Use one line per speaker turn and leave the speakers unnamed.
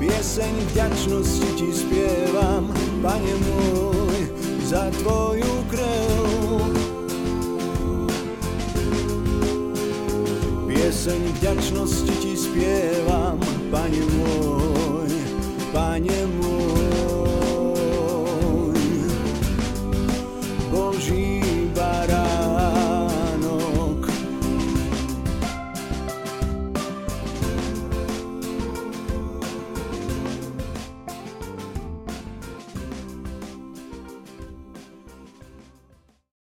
Pieseň vďačnosti ti spievam, Pane môj, za tvoju krv. Pieseň vďačnosti ti spievam, Pane môj, Pane môj.